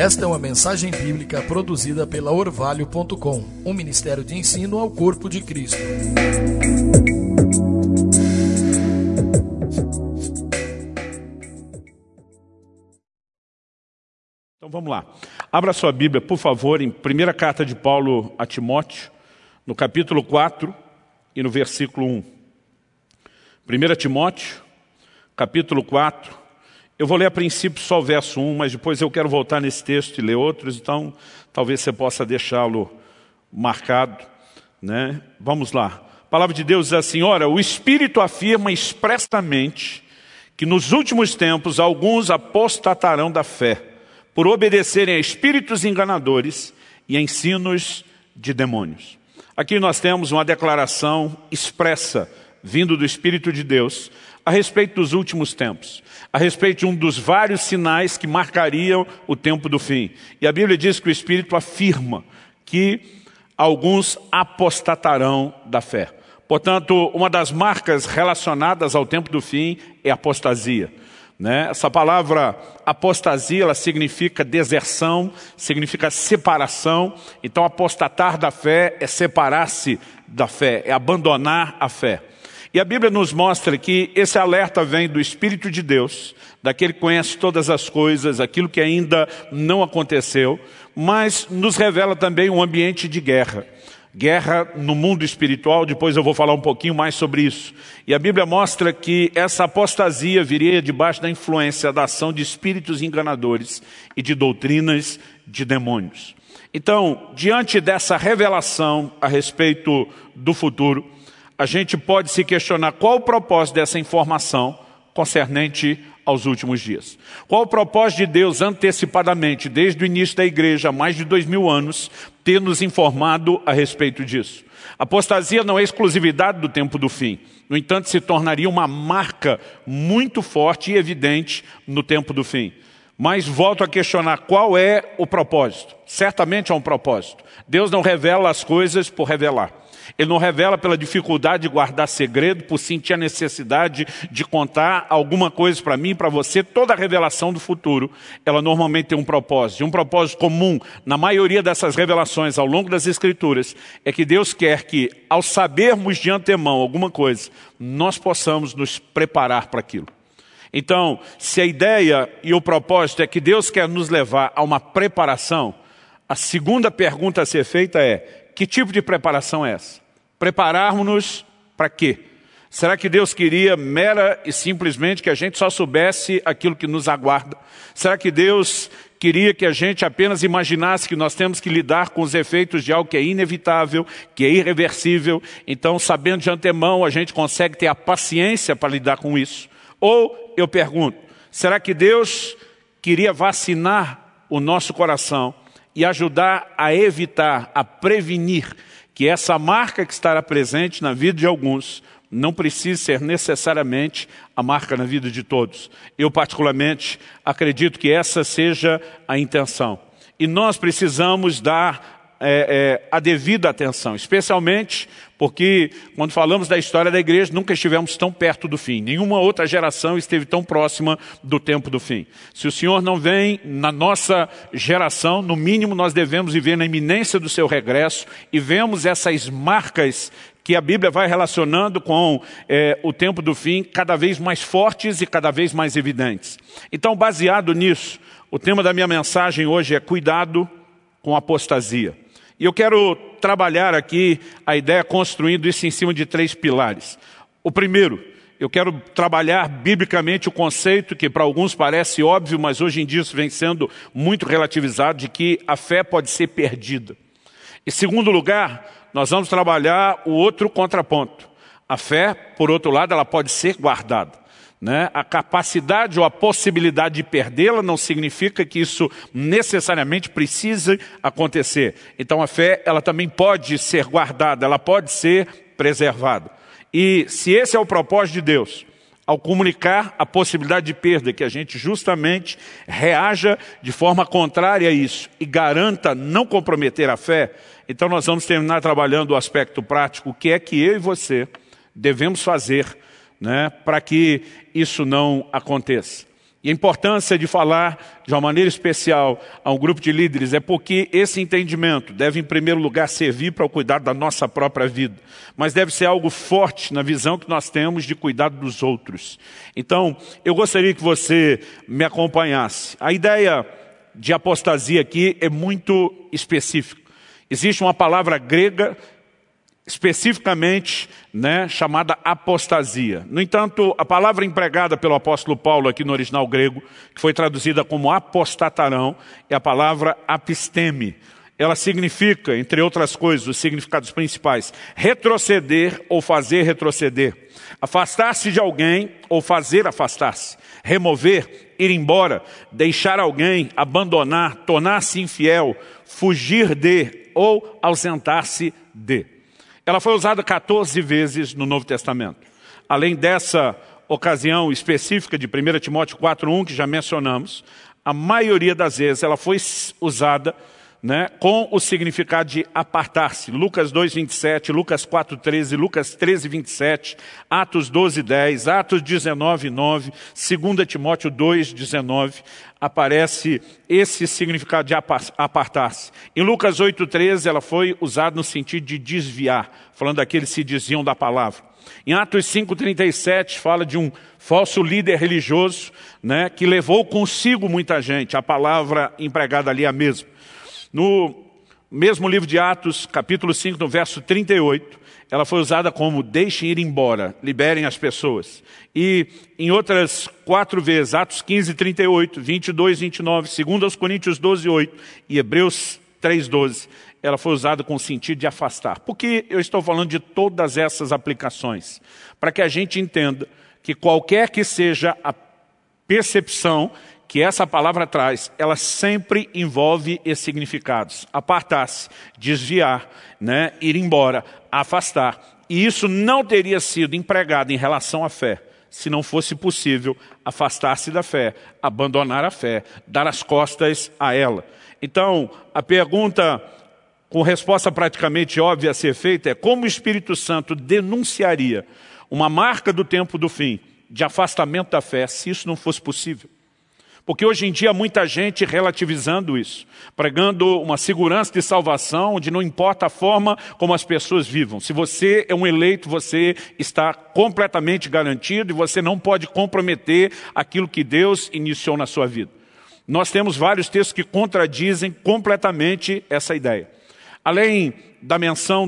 Esta é uma mensagem bíblica produzida pela Orvalho.com, um ministério de ensino ao corpo de Cristo. Então vamos lá. Abra sua Bíblia, por favor, em primeira carta de Paulo a Timóteo, no capítulo 4 e no versículo 1. 1 Timóteo, capítulo 4. Eu vou ler a princípio só o verso 1, mas depois eu quero voltar nesse texto e ler outros, então talvez você possa deixá-lo marcado, né? Vamos lá. A palavra de Deus diz assim: ora, o Espírito afirma expressamente que nos últimos tempos alguns apostatarão da fé, por obedecerem a espíritos enganadores e a ensinos de demônios. Aqui nós temos uma declaração expressa, vindo do Espírito de Deus, a respeito dos últimos tempos, a respeito de um dos vários sinais que marcariam o tempo do fim. E a Bíblia diz que o Espírito afirma que alguns apostatarão da fé. Portanto, uma das marcas relacionadas ao tempo do fim é a apostasia. Essa palavra apostasia, ela significa deserção, significa separação. Então, apostatar da fé é separar-se da fé, é abandonar a fé. E a Bíblia nos mostra que esse alerta vem do Espírito de Deus, daquele que conhece todas as coisas, aquilo que ainda não aconteceu, mas nos revela também um ambiente de guerra. Guerra no mundo espiritual, depois eu vou falar um pouquinho mais sobre isso. E a Bíblia mostra que essa apostasia viria debaixo da influência da ação de espíritos enganadores e de doutrinas de demônios. Então, diante dessa revelação a respeito do futuro, a gente pode se questionar qual o propósito dessa informação concernente aos últimos dias. Qual o propósito de Deus antecipadamente, desde o início da igreja, há mais de 2000 anos, ter nos informado a respeito disso? A apostasia não é exclusividade do tempo do fim. No entanto, se tornaria uma marca muito forte e evidente no tempo do fim. Mas volto a questionar qual é o propósito. Certamente há um propósito. Deus não revela as coisas por revelar. Ele não revela pela dificuldade de guardar segredo, por sentir a necessidade de contar alguma coisa para mim e para você. Toda a revelação do futuro, ela normalmente tem um propósito. E um propósito comum na maioria dessas revelações ao longo das Escrituras é que Deus quer que, ao sabermos de antemão alguma coisa, nós possamos nos preparar para aquilo. Então, se a ideia e o propósito é que Deus quer nos levar a uma preparação, a segunda pergunta a ser feita é: que tipo de preparação é essa? Prepararmos-nos para quê? Será que Deus queria mera e simplesmente que a gente só soubesse aquilo que nos aguarda? Será que Deus queria que a gente apenas imaginasse que nós temos que lidar com os efeitos de algo que é inevitável, que é irreversível? Então, sabendo de antemão, a gente consegue ter a paciência para lidar com isso? Ou, eu pergunto, será que Deus queria vacinar o nosso coração e ajudar a evitar, a prevenir que essa marca que estará presente na vida de alguns não precise ser necessariamente a marca na vida de todos? Eu, particularmente, acredito que essa seja a intenção. E nós precisamos dar a devida atenção, especialmente porque, quando falamos da história da igreja, nunca estivemos tão perto do fim. Nenhuma outra geração esteve tão próxima do tempo do fim. Se o Senhor não vem na nossa geração, no mínimo nós devemos viver na iminência do seu regresso e vemos essas marcas que a Bíblia vai relacionando com o tempo do fim, cada vez mais fortes e cada vez mais evidentes. Então, baseado nisso, o tema da minha mensagem hoje é cuidado com a apostasia. E eu quero trabalhar aqui a ideia construindo isso em cima de 3 pilares. O primeiro, eu quero trabalhar biblicamente o conceito que para alguns parece óbvio, mas hoje em dia isso vem sendo muito relativizado, de que a fé pode ser perdida. Em segundo lugar, nós vamos trabalhar o outro contraponto. A fé, por outro lado, ela pode ser guardada. A capacidade ou a possibilidade de perdê-la não significa que isso necessariamente precise acontecer. Então a fé, ela também pode ser guardada, ela pode ser preservada. E se esse é o propósito de Deus, ao comunicar a possibilidade de perda, que a gente justamente reaja de forma contrária a isso e garanta não comprometer a fé, então nós vamos terminar trabalhando o aspecto prático, o que é que eu e você devemos fazer para que isso não aconteça. E a importância de falar de uma maneira especial a um grupo de líderes é porque esse entendimento deve, em primeiro lugar, servir para o cuidado da nossa própria vida. Mas deve ser algo forte na visão que nós temos de cuidado dos outros. Então, eu gostaria que você me acompanhasse. A ideia de apostasia aqui é muito específica. Existe uma palavra grega especificamente, chamada apostasia. No entanto, a palavra empregada pelo apóstolo Paulo aqui no original grego, que foi traduzida como apostatarão, é a palavra apisteme. Ela significa, entre outras coisas, os significados principais, retroceder ou fazer retroceder, afastar-se de alguém ou fazer afastar-se, remover, ir embora, deixar alguém, abandonar, tornar-se infiel, fugir de ou ausentar-se de. Ela foi usada 14 vezes no Novo Testamento. Além dessa ocasião específica de 1 Timóteo 4:1, que já mencionamos, a maioria das vezes ela foi usada com o significado de apartar-se. Lucas 2:27, Lucas 4:13, Lucas 13:27, Atos 12:10, Atos 19:9, 2 Timóteo 2:19, aparece esse significado de apartar-se. Em Lucas 8:13, ela foi usada no sentido de desviar, falando daqueles que se desviam da palavra. Em Atos 5:37, fala de um falso líder religioso que levou consigo muita gente. A palavra empregada ali é a mesma. No mesmo livro de Atos, capítulo 5, no verso 38, ela foi usada como deixem ir embora, liberem as pessoas. E em outras 4 vezes, Atos 15:38, 22:29, 2 Coríntios 12:8 e Hebreus 3:12, ela foi usada com o sentido de afastar. Por que eu estou falando de todas essas aplicações? Para que a gente entenda que qualquer que seja a percepção que essa palavra traz, ela sempre envolve esses significados. Apartar-se, desviar, ir embora, afastar. E isso não teria sido empregado em relação à fé, se não fosse possível afastar-se da fé, abandonar a fé, dar as costas a ela. Então, a pergunta com resposta praticamente óbvia a ser feita é como o Espírito Santo denunciaria uma marca do tempo do fim, de afastamento da fé, se isso não fosse possível. Porque hoje em dia há muita gente relativizando isso, pregando uma segurança de salvação, onde não importa a forma como as pessoas vivam. Se você é um eleito, você está completamente garantido e você não pode comprometer aquilo que Deus iniciou na sua vida. Nós temos vários textos que contradizem completamente essa ideia. Além da menção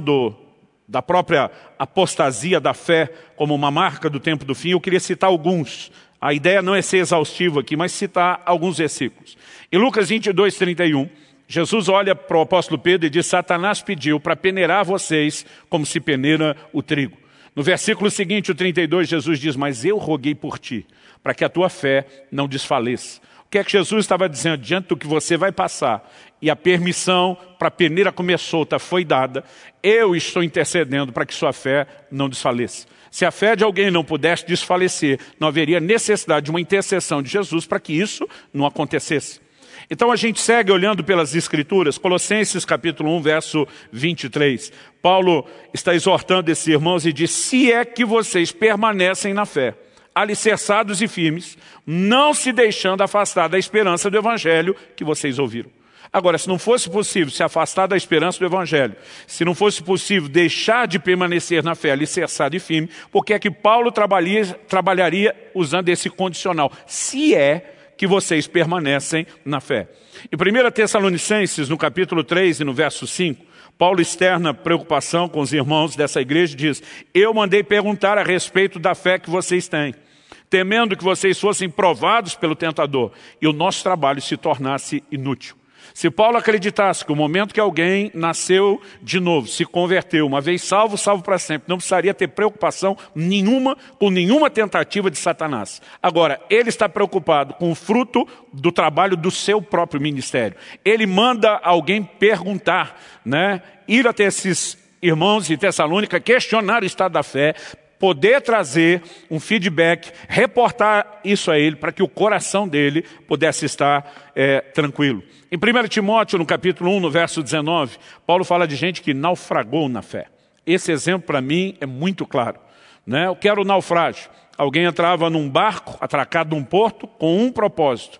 da própria apostasia da fé como uma marca do tempo do fim, eu queria citar alguns. A ideia não é ser exaustivo aqui, mas citar alguns versículos. Em Lucas 22:31, Jesus olha para o apóstolo Pedro e diz, Satanás pediu para peneirar vocês como se peneira o trigo. No versículo seguinte, o 32, Jesus diz, mas eu roguei por ti, para que a tua fé não desfaleça. O que é que Jesus estava dizendo? Diante do que você vai passar, e a permissão para a peneira comer solta foi dada, eu estou intercedendo para que sua fé não desfaleça. Se a fé de alguém não pudesse desfalecer, não haveria necessidade de uma intercessão de Jesus para que isso não acontecesse. Então a gente segue olhando pelas Escrituras, Colossenses capítulo 1, verso 23. Paulo está exortando esses irmãos e diz, se é que vocês permanecem na fé, alicerçados e firmes, não se deixando afastar da esperança do Evangelho que vocês ouviram. Agora, se não fosse possível se afastar da esperança do Evangelho, se não fosse possível deixar de permanecer na fé alicerçado e firme, por que é que Paulo trabalharia usando esse condicional? Se é que vocês permanecem na fé. Em 1 Tessalonicenses, no capítulo 3 e no verso 5, Paulo externa preocupação com os irmãos dessa igreja e diz, eu mandei perguntar a respeito da fé que vocês têm, temendo que vocês fossem provados pelo tentador e o nosso trabalho se tornasse inútil. Se Paulo acreditasse que o momento que alguém nasceu de novo, se converteu, uma vez salvo, salvo para sempre, não precisaria ter preocupação nenhuma com nenhuma tentativa de Satanás. Agora, ele está preocupado com o fruto do trabalho do seu próprio ministério. Ele manda alguém perguntar, ir até esses irmãos de Tessalônica, questionar o estado da fé, poder trazer um feedback, reportar isso a ele, para que o coração dele pudesse estar tranquilo. Em 1 Timóteo, no capítulo 1, no verso 19, Paulo fala de gente que naufragou na fé. Esse exemplo, para mim, é muito claro. O que era o naufrágio? Alguém entrava num barco, atracado num porto, com um propósito: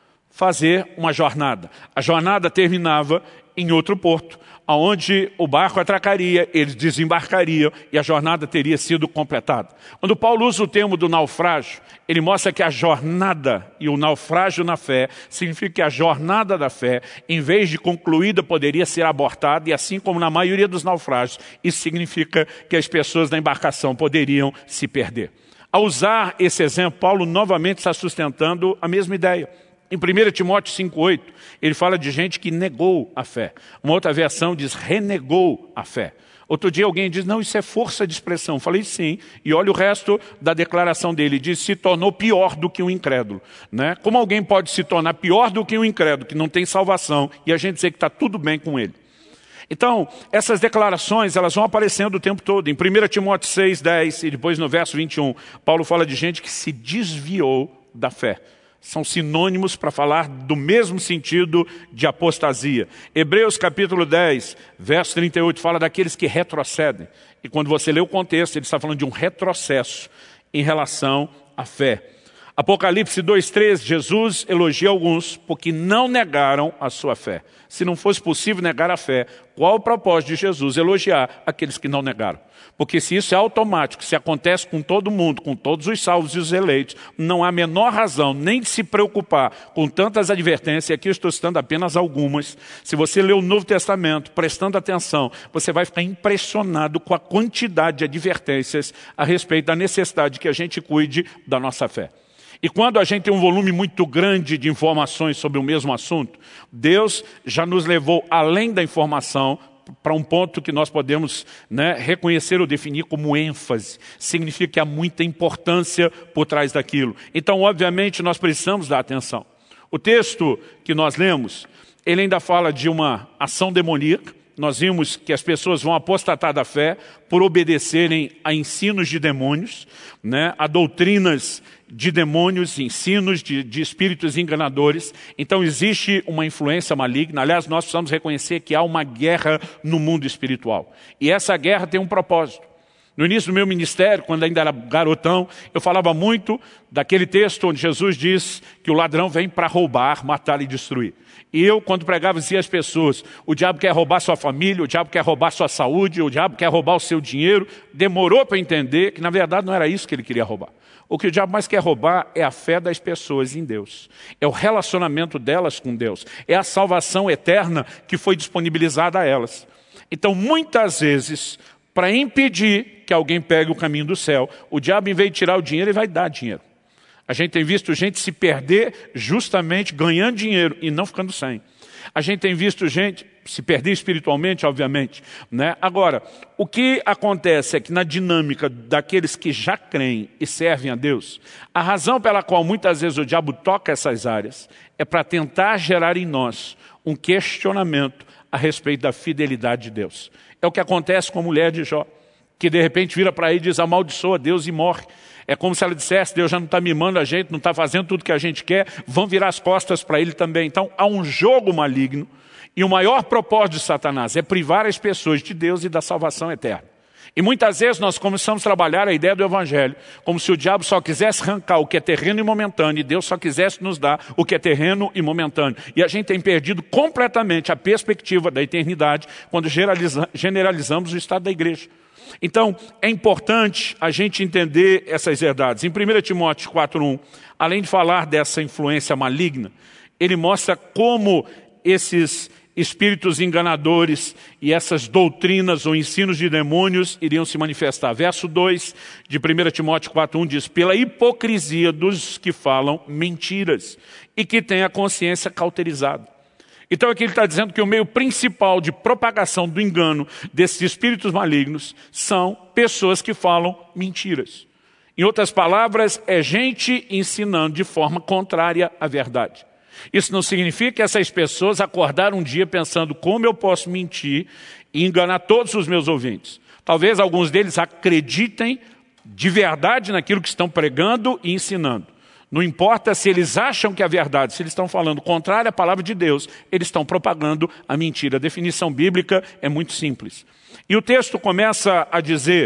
fazer uma jornada. A jornada terminava em outro porto, onde o barco atracaria, eles desembarcariam e a jornada teria sido completada. Quando Paulo usa o termo do naufrágio, ele mostra que a jornada e o naufrágio na fé significa que a jornada da fé, em vez de concluída, poderia ser abortada, e assim como na maioria dos naufrágios, isso significa que as pessoas da embarcação poderiam se perder. Ao usar esse exemplo, Paulo novamente está sustentando a mesma ideia. Em 1 Timóteo 5,8, ele fala de gente que negou a fé. Uma outra versão diz renegou a fé. Outro dia alguém diz, não, isso é força de expressão. Eu falei sim, e olha o resto da declaração dele. Diz, se tornou pior do que um incrédulo. Né? Como alguém pode se tornar pior do que um incrédulo, que não tem salvação, e a gente dizer que está tudo bem com ele? Então, essas declarações, elas vão aparecendo o tempo todo. Em 1 Timóteo 6,10 e depois no verso 21, Paulo fala de gente que se desviou da fé. São sinônimos para falar do mesmo sentido de apostasia. Hebreus capítulo 10, verso 38, fala daqueles que retrocedem. E quando você lê o contexto, ele está falando de um retrocesso em relação à fé. Apocalipse 2,13, Jesus elogia alguns porque não negaram a sua fé. Se não fosse possível negar a fé, qual o propósito de Jesus? Elogiar aqueles que não negaram. Porque se isso é automático, se acontece com todo mundo, com todos os salvos e os eleitos, não há a menor razão nem de se preocupar com tantas advertências, e aqui eu estou citando apenas algumas. Se você ler o Novo Testamento, prestando atenção, você vai ficar impressionado com a quantidade de advertências a respeito da necessidade que a gente cuide da nossa fé. E quando a gente tem um volume muito grande de informações sobre o mesmo assunto, Deus já nos levou além da informação para um ponto que nós podemos reconhecer ou definir como ênfase. Significa que há muita importância por trás daquilo. Então, obviamente, nós precisamos dar atenção. O texto que nós lemos, ele ainda fala de uma ação demoníaca. Nós vimos que as pessoas vão apostatar da fé por obedecerem a ensinos de demônios, a doutrinas de demônios, ensinos de espíritos enganadores. Então existe uma influência maligna. Aliás, nós precisamos reconhecer que há uma guerra no mundo espiritual. E essa guerra tem um propósito. No início do meu ministério, quando ainda era garotão, eu falava muito daquele texto onde Jesus diz que o ladrão vem para roubar, matar e destruir. E eu, quando pregava, dizia às pessoas, o diabo quer roubar sua família, o diabo quer roubar sua saúde, o diabo quer roubar o seu dinheiro. Demorou para entender que, na verdade, não era isso que ele queria roubar. O que o diabo mais quer roubar é a fé das pessoas em Deus. É o relacionamento delas com Deus. É a salvação eterna que foi disponibilizada a elas. Então, muitas vezes, para impedir que alguém pegue o caminho do céu, o diabo, em vez de tirar o dinheiro, ele vai dar dinheiro. A gente tem visto gente se perder justamente ganhando dinheiro e não ficando sem. A gente tem visto gente se perder espiritualmente, obviamente. Agora, o que acontece é que na dinâmica daqueles que já creem e servem a Deus, a razão pela qual muitas vezes o diabo toca essas áreas é para tentar gerar em nós um questionamento a respeito da fidelidade de Deus. É o que acontece com a mulher de Jó, que de repente vira para ele e diz, amaldiçoa Deus e morre. É como se ela dissesse, Deus já não está mimando a gente, não está fazendo tudo que a gente quer, vão virar as costas para ele também. Então há um jogo maligno, e o maior propósito de Satanás é privar as pessoas de Deus e da salvação eterna. E muitas vezes nós começamos a trabalhar a ideia do Evangelho como se o diabo só quisesse arrancar o que é terreno e momentâneo, e Deus só quisesse nos dar o que é terreno e momentâneo. E a gente tem perdido completamente a perspectiva da eternidade quando generalizamos o estado da igreja. Então, é importante a gente entender essas verdades. Em 1 Timóteo 4,1, além de falar dessa influência maligna, ele mostra como esses espíritos enganadores e essas doutrinas ou ensinos de demônios iriam se manifestar. Verso 2 de 1 Timóteo 4,1 diz, pela hipocrisia dos que falam mentiras e que têm a consciência cauterizada. Então aqui ele está dizendo que o meio principal de propagação do engano desses espíritos malignos são pessoas que falam mentiras. Em outras palavras, é gente ensinando de forma contrária à verdade. Isso não significa que essas pessoas acordaram um dia pensando como eu posso mentir e enganar todos os meus ouvintes. Talvez alguns deles acreditem de verdade naquilo que estão pregando e ensinando. Não importa se eles acham que é verdade, se eles estão falando contrário à palavra de Deus, eles estão propagando a mentira. A definição bíblica é muito simples. E o texto começa a dizer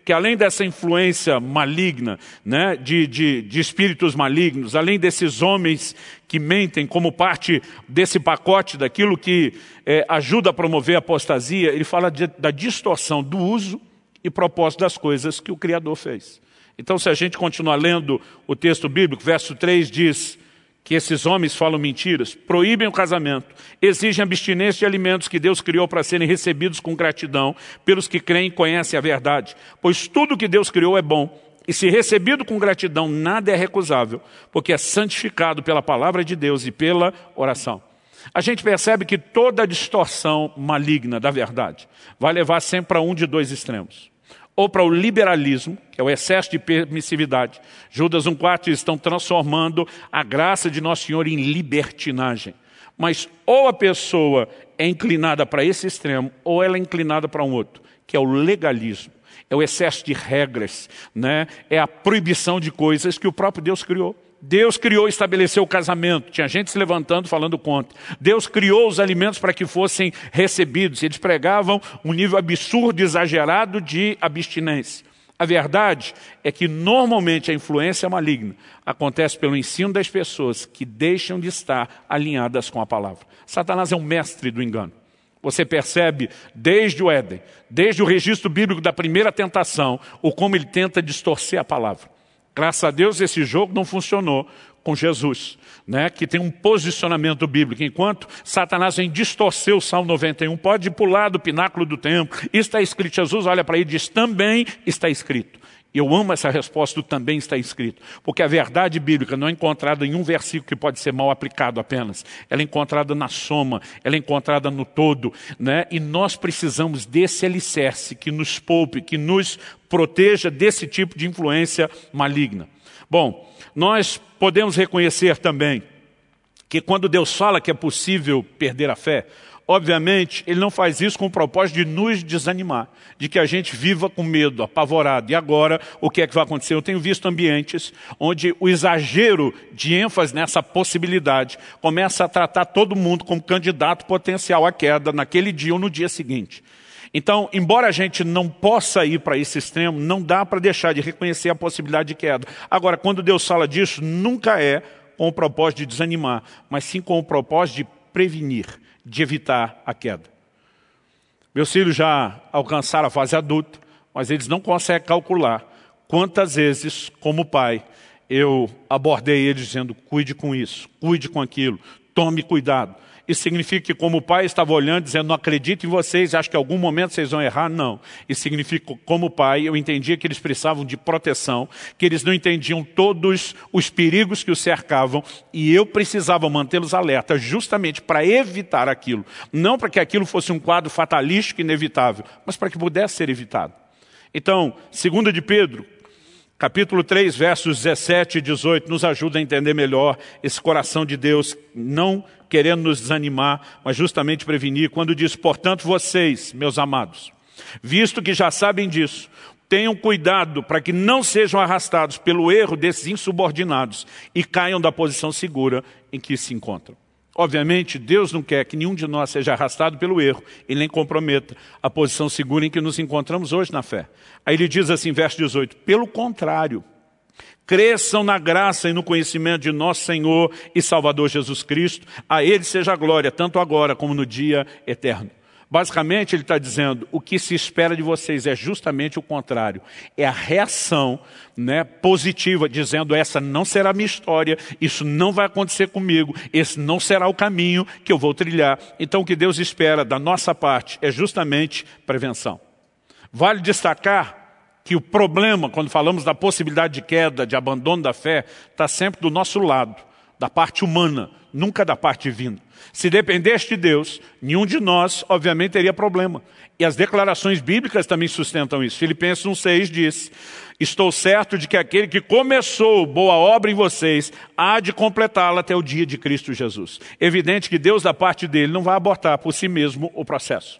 que além dessa influência maligna, né, de espíritos malignos, além desses homens que mentem como parte desse pacote daquilo que ajuda a promover a apostasia, ele fala da distorção do uso e propósito das coisas que o Criador fez. Então, se a gente continuar lendo o texto bíblico, verso 3 diz que esses homens falam mentiras, proíbem o casamento, exigem abstinência de alimentos que Deus criou para serem recebidos com gratidão pelos que creem e conhecem a verdade. Pois tudo que Deus criou é bom, e se recebido com gratidão, nada é recusável, porque é santificado pela palavra de Deus e pela oração. A gente percebe que toda a distorção maligna da verdade vai levar sempre para um de dois extremos. Ou para o liberalismo, que é o excesso de permissividade. Judas 1,4 estão transformando a graça de Nosso Senhor em libertinagem. Mas ou a pessoa é inclinada para esse extremo, ou ela é inclinada para um outro, que é o legalismo. É o excesso de regras, né? É a proibição de coisas que o próprio Deus criou. Deus criou e estabeleceu o casamento. Tinha gente se levantando falando contra. Deus criou os alimentos para que fossem recebidos. Eles pregavam um nível absurdo, exagerado de abstinência. A verdade é que normalmente a influência maligna acontece pelo ensino das pessoas que deixam de estar alinhadas com a palavra. Satanás é um mestre do engano. Você percebe desde o Éden, desde o registro bíblico da primeira tentação, o como ele tenta distorcer a palavra. Graças a Deus esse jogo não funcionou com Jesus, né, que tem um posicionamento bíblico. Enquanto Satanás vem distorcer o Salmo 91, pode pular do pináculo do templo. Está escrito, Jesus olha para ele e diz, também está escrito. Eu amo essa resposta do também está escrito, porque a verdade bíblica não é encontrada em um versículo que pode ser mal aplicado apenas. Ela é encontrada na soma, ela é encontrada no todo, né? E nós precisamos desse alicerce que nos poupe, que nos proteja desse tipo de influência maligna. Bom, nós podemos reconhecer também que quando Deus fala que é possível perder a fé, obviamente, ele não faz isso com o propósito de nos desanimar, de que a gente viva com medo, apavorado. E agora, o que é que vai acontecer? Eu tenho visto ambientes onde o exagero de ênfase nessa possibilidade começa a tratar todo mundo como candidato potencial à queda naquele dia ou no dia seguinte. Então, embora a gente não possa ir para esse extremo, não dá para deixar de reconhecer a possibilidade de queda. Agora, quando Deus fala disso, nunca é com o propósito de desanimar, mas sim com o propósito de prevenir, de evitar a queda. Meus filhos já alcançaram a fase adulta, mas eles não conseguem calcular quantas vezes, como pai, eu abordei eles dizendo, cuide com isso, cuide com aquilo, tome cuidado. Isso significa que como pai estava olhando, dizendo, não acredito em vocês, acho que em algum momento vocês vão errar? Não. Isso significa que como pai, eu entendia que eles precisavam de proteção, que eles não entendiam todos os perigos que os cercavam, e eu precisava mantê-los alertas justamente para evitar aquilo. Não para que aquilo fosse um quadro fatalístico inevitável, mas para que pudesse ser evitado. Então, 2 de Pedro, capítulo 3, versos 17 e 18, nos ajuda a entender melhor esse coração de Deus, não querendo nos desanimar, mas justamente prevenir, quando diz, portanto, vocês, meus amados, visto que já sabem disso, tenham cuidado para que não sejam arrastados pelo erro desses insubordinados e caiam da posição segura em que se encontram. Obviamente, Deus não quer que nenhum de nós seja arrastado pelo erro e nem comprometa a posição segura em que nos encontramos hoje na fé. Aí ele diz assim, verso 18, pelo contrário, cresçam na graça e no conhecimento de nosso Senhor e Salvador Jesus Cristo. A Ele seja a glória, tanto agora como no dia eterno. Basicamente, ele está dizendo, o que se espera de vocês é justamente o contrário. É a reação, né, positiva, dizendo, essa não será a minha história, isso não vai acontecer comigo, esse não será o caminho que eu vou trilhar. Então, o que Deus espera da nossa parte é justamente prevenção. Vale destacar que o problema, quando falamos da possibilidade de queda, de abandono da fé, está sempre do nosso lado, da parte humana, nunca da parte divina. Se dependesse de Deus, nenhum de nós, obviamente, teria problema. E as declarações bíblicas também sustentam isso. Filipenses 1,6 diz, estou certo de que aquele que começou boa obra em vocês, há de completá-la até o dia de Cristo Jesus. Evidente que Deus, da parte dele, não vai abortar por si mesmo o processo.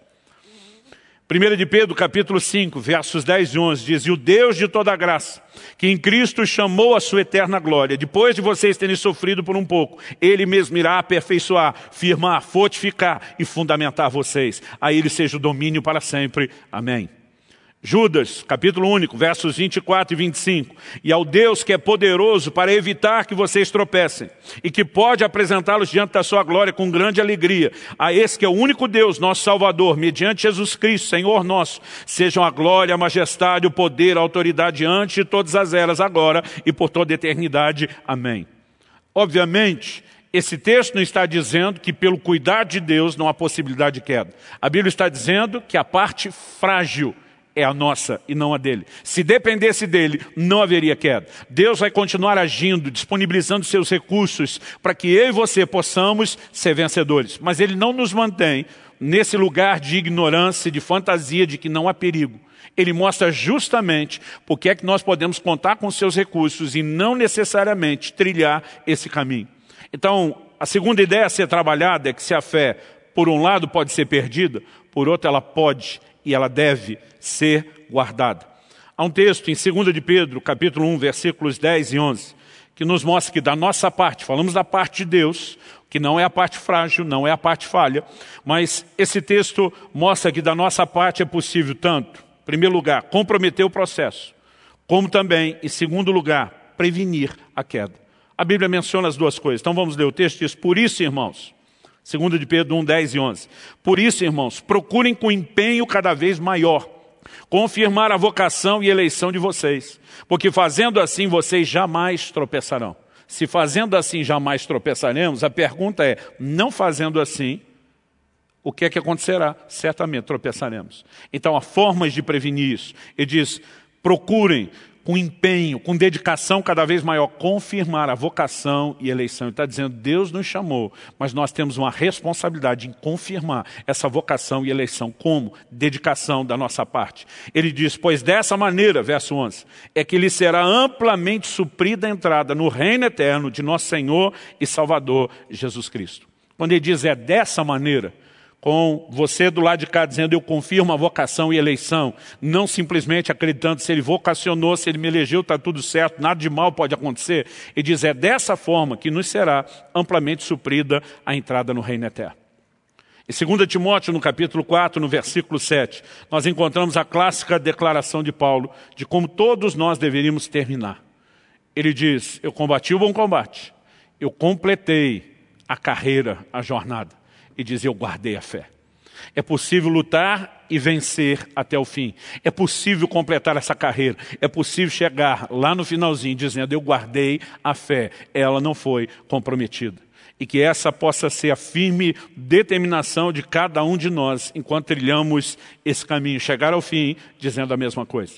1 de Pedro, capítulo 5, versos 10 e 11, diz, e o Deus de toda graça, que em Cristo chamou a sua eterna glória, depois de vocês terem sofrido por um pouco, Ele mesmo irá aperfeiçoar, firmar, fortificar e fundamentar vocês. A Ele seja o domínio para sempre. Amém. Judas, capítulo único, versos 24 e 25. E ao Deus que é poderoso para evitar que vocês tropecem e que pode apresentá-los diante da sua glória com grande alegria, a esse que é o único Deus, nosso Salvador, mediante Jesus Cristo, Senhor nosso, sejam a glória, a majestade, o poder, a autoridade antes de todas as eras, agora e por toda a eternidade. Amém. Obviamente, esse texto não está dizendo que pelo cuidado de Deus não há possibilidade de queda. A Bíblia está dizendo que a parte frágil é a nossa e não a dele. Se dependesse dele, não haveria queda. Deus vai continuar agindo, disponibilizando seus recursos para que eu e você possamos ser vencedores. Mas ele não nos mantém nesse lugar de ignorância, de fantasia, de que não há perigo. Ele mostra justamente porque é que nós podemos contar com seus recursos e não necessariamente trilhar esse caminho. Então, a segunda ideia a ser trabalhada é que se a fé, por um lado, pode ser perdida, por outro, ela pode e ela deve ser guardada. Há um texto em 2 de Pedro, capítulo 1, versículos 10 e 11, que nos mostra que da nossa parte, falamos da parte de Deus, que não é a parte frágil, não é a parte falha, mas esse texto mostra que da nossa parte é possível tanto, em primeiro lugar, comprometer o processo, como também, em segundo lugar, prevenir a queda. A Bíblia menciona as duas coisas. Então vamos ler o texto, diz: por isso, irmãos, 2 de Pedro 1, 10 e 11. Por isso, irmãos, procurem com empenho cada vez maior confirmar a vocação e eleição de vocês, porque fazendo assim vocês jamais tropeçarão. Se fazendo assim jamais tropeçaremos, a pergunta é, não fazendo assim, o que é que acontecerá? Certamente tropeçaremos. Então há formas de prevenir isso. Ele diz, procurem com empenho, com dedicação cada vez maior, confirmar a vocação e eleição. Ele está dizendo, Deus nos chamou, mas nós temos uma responsabilidade em confirmar essa vocação e eleição. Como? Dedicação da nossa parte. Ele diz, pois dessa maneira, verso 11, é que lhe será amplamente suprida a entrada no reino eterno de nosso Senhor e Salvador Jesus Cristo. Quando ele diz, é dessa maneira, com você do lado de cá dizendo, eu confirmo a vocação e eleição, não simplesmente acreditando se ele vocacionou, se ele me elegeu, está tudo certo, nada de mal pode acontecer. Ele diz, é dessa forma que nos será amplamente suprida a entrada no reino eterno. Em 2 Timóteo, no capítulo 4, no versículo 7, nós encontramos a clássica declaração de Paulo de como todos nós deveríamos terminar. Ele diz, eu combati o bom combate, eu completei a carreira, a jornada. E diz, eu guardei a fé. É possível lutar e vencer até o fim. É possível completar essa carreira. É possível chegar lá no finalzinho dizendo, eu guardei a fé. Ela não foi comprometida. E que essa possa ser a firme determinação de cada um de nós enquanto trilhamos esse caminho. Chegar ao fim dizendo a mesma coisa.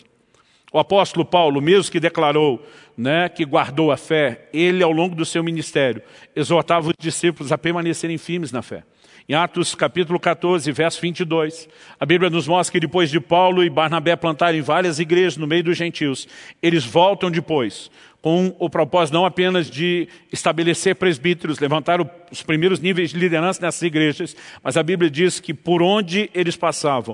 O apóstolo Paulo, mesmo que declarou, que guardou a fé, ele ao longo do seu ministério exortava os discípulos a permanecerem firmes na fé. Em Atos capítulo 14, verso 22, a Bíblia nos mostra que depois de Paulo e Barnabé plantarem várias igrejas no meio dos gentios, eles voltam depois com o propósito não apenas de estabelecer presbíteros, levantar os primeiros níveis de liderança nessas igrejas, mas a Bíblia diz que por onde eles passavam,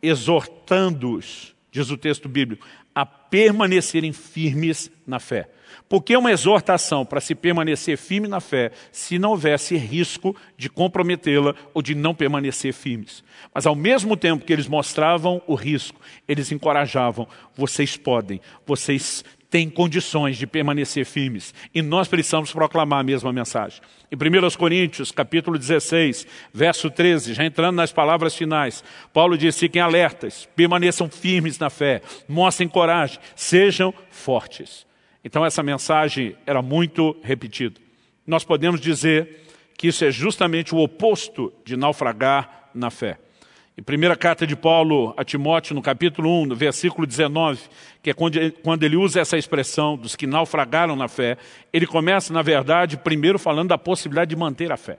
exortando-os, diz o texto bíblico, a permanecerem firmes na fé. Por que uma exortação para se permanecer firme na fé se não houvesse risco de comprometê-la ou de não permanecer firmes? Mas ao mesmo tempo que eles mostravam o risco, eles encorajavam, vocês podem, vocês têm condições de permanecer firmes. E nós precisamos proclamar a mesma mensagem. Em 1 Coríntios, capítulo 16, verso 13, já entrando nas palavras finais, Paulo diz, fiquem alertas, permaneçam firmes na fé, mostrem coragem, sejam fortes. Então essa mensagem era muito repetida. Nós podemos dizer que isso é justamente o oposto de naufragar na fé. Em primeira carta de Paulo a Timóteo, no capítulo 1, no versículo 19, que é quando ele usa essa expressão dos que naufragaram na fé, ele começa, na verdade, primeiro falando da possibilidade de manter a fé.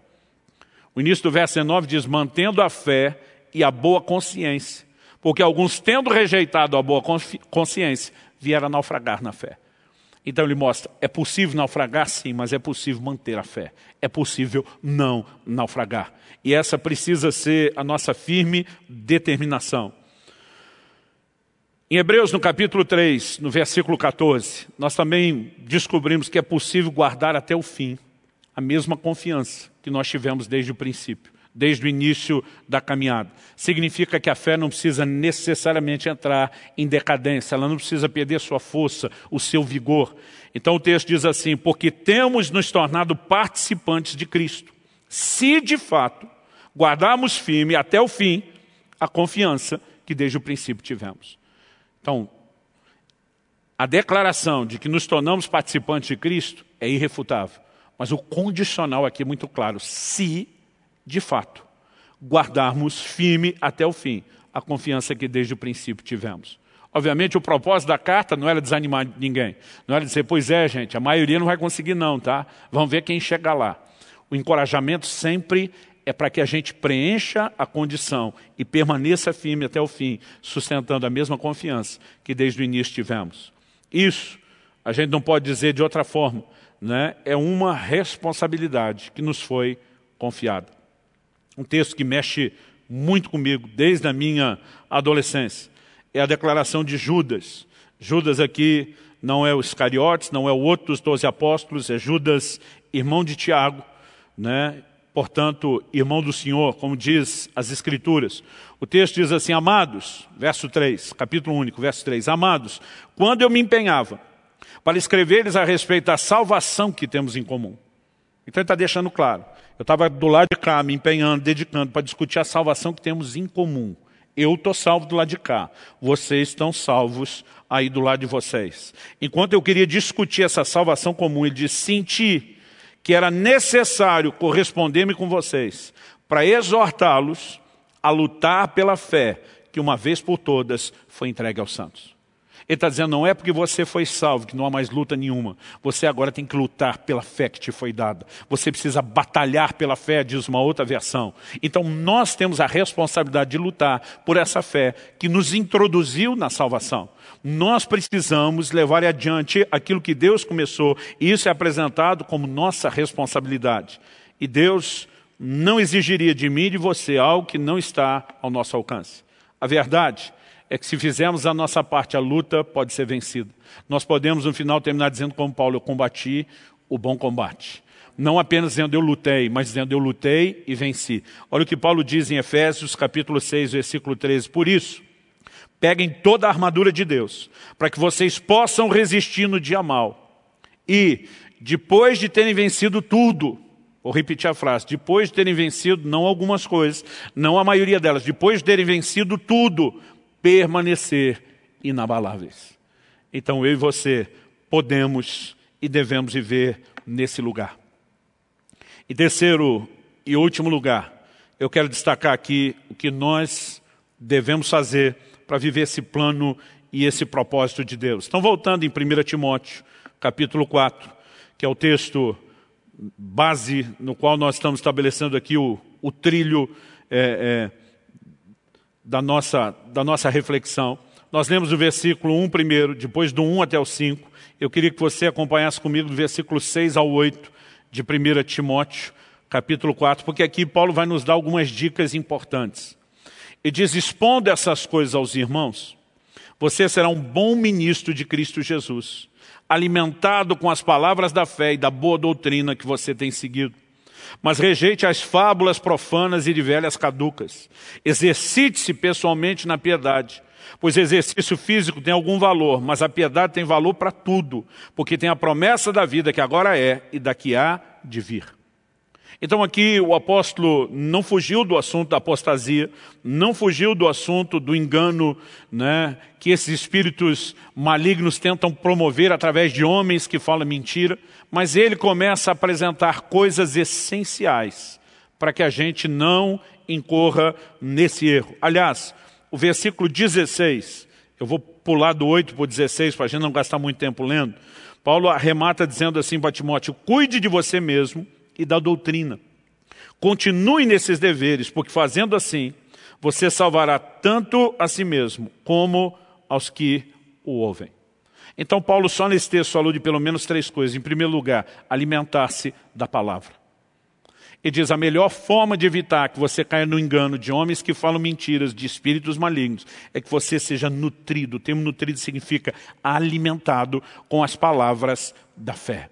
O início do verso 19 diz, mantendo a fé e a boa consciência, porque alguns, tendo rejeitado a boa consciência, vieram a naufragar na fé. Então ele mostra, é possível naufragar sim, mas é possível manter a fé. É possível não naufragar. E essa precisa ser a nossa firme determinação. Em Hebreus, no capítulo 3, no versículo 14, nós também descobrimos que é possível guardar até o fim a mesma confiança que nós tivemos desde o princípio. desde o início da caminhada. Significa que a fé não precisa necessariamente entrar em decadência, ela não precisa perder sua força, o seu vigor. Então o texto diz assim, porque temos nos tornado participantes de Cristo, se de fato guardarmos firme até o fim a confiança que desde o princípio tivemos. Então, a declaração de que nos tornamos participantes de Cristo é irrefutável, mas o condicional aqui é muito claro, se de fato guardarmos firme até o fim a confiança que desde o princípio tivemos. Obviamente o propósito da carta não era desanimar ninguém, não era dizer, pois é gente, a maioria não vai conseguir não, tá? Vamos ver quem chega lá. O encorajamento sempre é para que a gente preencha a condição e permaneça firme até o fim, sustentando a mesma confiança que desde o início tivemos. Isso, a gente não pode dizer de outra forma, né? É uma responsabilidade que nos foi confiada. Um texto que mexe muito comigo desde a minha adolescência é a declaração de Judas. Judas aqui não é o Iscariotes, não é o outro dos 12 apóstolos, é Judas, irmão de Tiago, né? Portanto, irmão do Senhor, como diz as Escrituras. O texto diz assim, amados, verso 3, capítulo único, verso 3, amados, quando eu me empenhava para escrever-lhes a respeito da salvação que temos em comum. Então ele está deixando claro, eu estava do lado de cá, me empenhando, dedicando para discutir a salvação que temos em comum. Eu estou salvo do lado de cá, vocês estão salvos aí do lado de vocês. Enquanto eu queria discutir essa salvação comum, ele diz, senti que era necessário corresponder-me com vocês para exortá-los a lutar pela fé que uma vez por todas foi entregue aos santos. Ele está dizendo, não é porque você foi salvo que não há mais luta nenhuma. Você agora tem que lutar pela fé que te foi dada. Você precisa batalhar pela fé, diz uma outra versão. Então nós temos a responsabilidade de lutar por essa fé que nos introduziu na salvação. Nós precisamos levar adiante aquilo que Deus começou, e isso é apresentado como nossa responsabilidade. E Deus não exigiria de mim e de você algo que não está ao nosso alcance. A verdade é que se fizermos a nossa parte, a luta pode ser vencida. Nós podemos no final terminar dizendo como Paulo, eu combati o bom combate. Não apenas dizendo eu lutei, mas dizendo eu lutei e venci. Olha o que Paulo diz em Efésios capítulo 6, versículo 13. Por isso, peguem toda a armadura de Deus, para que vocês possam resistir no dia mau. E, depois de terem vencido tudo, vou repetir a frase, depois de terem vencido, não algumas coisas, não a maioria delas, depois de terem vencido tudo, permanecer inabaláveis. Então eu e você podemos e devemos viver nesse lugar. E terceiro e último lugar, eu quero destacar aqui o que nós devemos fazer para viver esse plano e esse propósito de Deus. Então voltando em 1 Timóteo, capítulo 4, que é o texto base no qual nós estamos estabelecendo aqui o trilho da nossa reflexão. Nós lemos o versículo 1 primeiro, depois do 1 até o 5. Eu queria que você acompanhasse comigo do versículo 6 ao 8 de 1 Timóteo, capítulo 4, porque aqui Paulo vai nos dar algumas dicas importantes. Ele diz, expondo essas coisas aos irmãos, você será um bom ministro de Cristo Jesus, alimentado com as palavras da fé e da boa doutrina que você tem seguido. Mas rejeite as fábulas profanas e de velhas caducas. Exercite-se pessoalmente na piedade, pois exercício físico tem algum valor, mas a piedade tem valor para tudo, porque tem a promessa da vida que agora é e da que há de vir. Então aqui o apóstolo não fugiu do assunto da apostasia, não fugiu do assunto do engano, né, que esses espíritos malignos tentam promover através de homens que falam mentira, mas ele começa a apresentar coisas essenciais para que a gente não incorra nesse erro. Aliás, o versículo 16, eu vou pular do 8 para o 16 para a gente não gastar muito tempo lendo. Paulo arremata dizendo assim para Timóteo, cuide de você mesmo e da doutrina. Continue nesses deveres, porque fazendo assim, você salvará tanto a si mesmo, como aos que o ouvem. Então Paulo só nesse texto falou de pelo menos 3 coisas. Em primeiro lugar, alimentar-se da palavra. Ele diz, a melhor forma de evitar que você caia no engano de homens que falam mentiras, de espíritos malignos, é que você seja nutrido. O termo nutrido significa alimentado com as palavras da fé.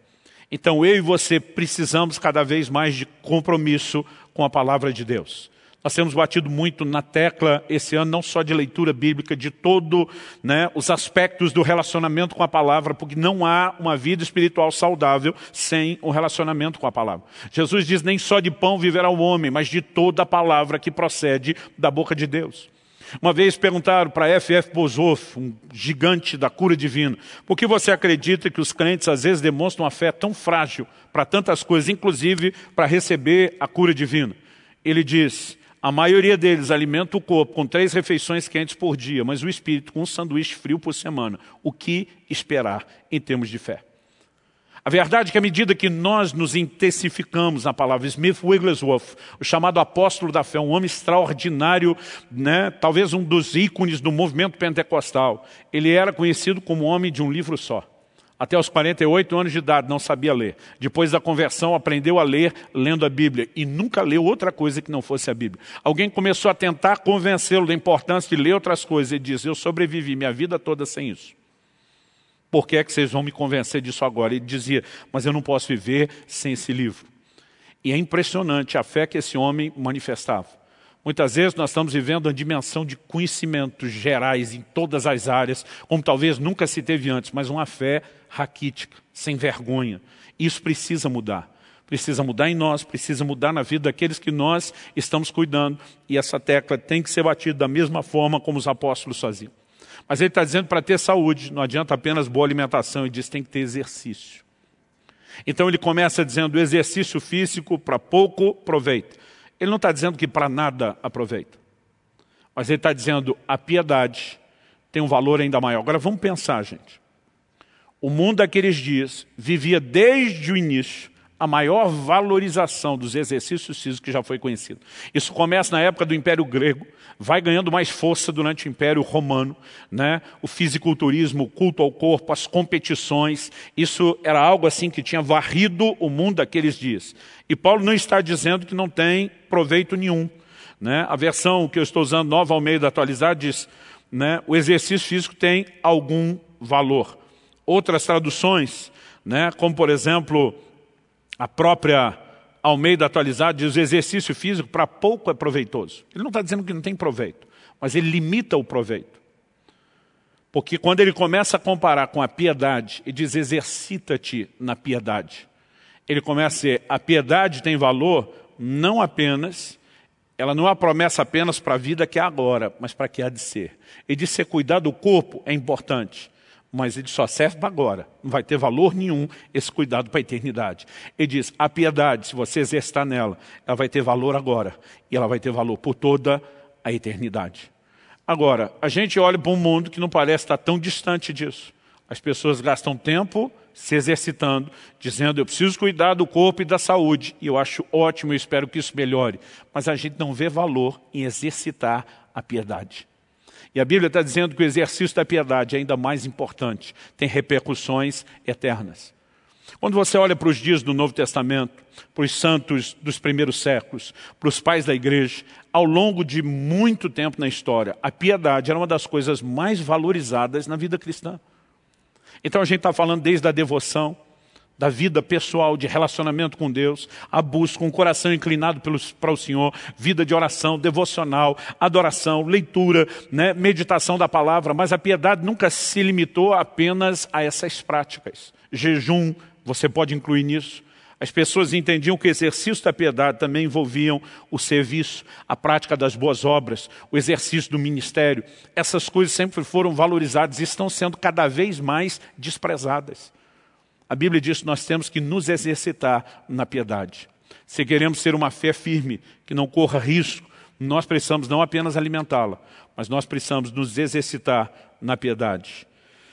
Então eu e você precisamos cada vez mais de compromisso com a palavra de Deus. Nós temos batido muito na tecla esse ano, não só de leitura bíblica, de todos os aspectos do relacionamento com a palavra, porque não há uma vida espiritual saudável sem um relacionamento com a palavra. Jesus diz, nem só de pão viverá o homem, mas de toda a palavra que procede da boca de Deus. Uma vez perguntaram para F.F. Bozoff, um gigante da cura divina, por que você acredita que os crentes às vezes demonstram uma fé tão frágil para tantas coisas, inclusive para receber a cura divina? Ele diz, a maioria deles alimenta o corpo com 3 refeições quentes por dia, mas o espírito com um sanduíche frio por semana. O que esperar em termos de fé? A verdade é que à medida que nós nos intensificamos na palavra, Smith Wigglesworth, o chamado apóstolo da fé, um homem extraordinário, talvez um dos ícones do movimento pentecostal, ele era conhecido como homem de um livro só. Até os 48 anos de idade não sabia ler. Depois da conversão aprendeu a ler lendo a Bíblia e nunca leu outra coisa que não fosse a Bíblia. Alguém começou a tentar convencê-lo da importância de ler outras coisas. Ele diz, eu sobrevivi minha vida toda sem isso. Por que é que vocês vão me convencer disso agora? Ele dizia, mas eu não posso viver sem esse livro. E é impressionante a fé que esse homem manifestava. Muitas vezes nós estamos vivendo uma dimensão de conhecimentos gerais em todas as áreas, como talvez nunca se teve antes, mas uma fé raquítica, sem vergonha. Isso precisa mudar. Precisa mudar em nós, precisa mudar na vida daqueles que nós estamos cuidando. E essa tecla tem que ser batida da mesma forma como os apóstolos faziam. Mas ele está dizendo para ter saúde, não adianta apenas boa alimentação, ele diz que tem que ter exercício. Então ele começa dizendo exercício físico para pouco proveito. Ele não está dizendo que para nada aproveita. Mas ele está dizendo a piedade tem um valor ainda maior. Agora vamos pensar, gente. O mundo daqueles dias vivia desde o início a maior valorização dos exercícios físicos que já foi conhecido. Isso começa na época do Império Grego, vai ganhando mais força durante o Império Romano, o fisiculturismo, o culto ao corpo, as competições, isso era algo assim que tinha varrido o mundo daqueles dias. E Paulo não está dizendo que não tem proveito nenhum. A versão que eu estou usando, Nova Almeida Atualizada, diz, o exercício físico tem algum valor. Outras traduções, como por exemplo, a própria Almeida Atualizada diz o exercício físico para pouco é proveitoso. Ele não está dizendo que não tem proveito, mas ele limita o proveito. Porque quando ele começa a comparar com a piedade e diz exercita-te na piedade, ele começa a dizer a piedade tem valor não apenas, ela não é uma promessa apenas para a vida que é agora, mas para a que há de ser. Ele diz que cuidar do corpo é importante. Mas ele só serve para agora. Não vai ter valor nenhum esse cuidado para a eternidade. Ele diz, a piedade, se você exercitar nela, ela vai ter valor agora. E ela vai ter valor por toda a eternidade. Agora, a gente olha para um mundo que não parece estar tão distante disso. As pessoas gastam tempo se exercitando, dizendo, eu preciso cuidar do corpo e da saúde. E eu acho ótimo, eu espero que isso melhore. Mas a gente não vê valor em exercitar a piedade. E a Bíblia está dizendo que o exercício da piedade é ainda mais importante, tem repercussões eternas. Quando você olha para os dias do Novo Testamento, para os santos dos primeiros séculos, para os pais da igreja, ao longo de muito tempo na história, a piedade era uma das coisas mais valorizadas na vida cristã. Então a gente está falando desde a devoção, da vida pessoal, de relacionamento com Deus, a busca, com o coração inclinado para o Senhor, vida de oração, devocional, adoração, leitura, meditação da palavra, mas a piedade nunca se limitou apenas a essas práticas. Jejum, você pode incluir nisso. As pessoas entendiam que o exercício da piedade também envolviam o serviço, a prática das boas obras, o exercício do ministério. Essas coisas sempre foram valorizadas e estão sendo cada vez mais desprezadas. A Bíblia diz que nós temos que nos exercitar na piedade. Se queremos ser uma fé firme, que não corra risco, nós precisamos não apenas alimentá-la, mas nós precisamos nos exercitar na piedade.